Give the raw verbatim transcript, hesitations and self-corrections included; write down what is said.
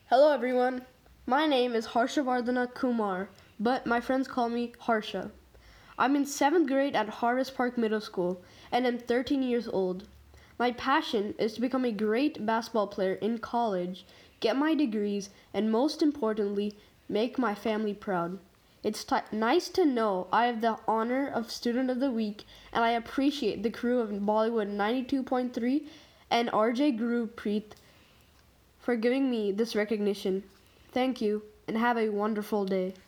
Hello everyone, my name is Harshavardhana Kumar, but my friends call me Harsha. I'm in seventh grade at Harvest Park Middle School and am thirteen years old. My passion is to become a great basketball player in college, get my degrees, and most importantly, make my family proud. It's t- nice to know I have the honor of Student of the Week, and I appreciate the crew of Bollywood ninety-two point three and R J Gurupreet for giving me this recognition. Thank you, and have a wonderful day.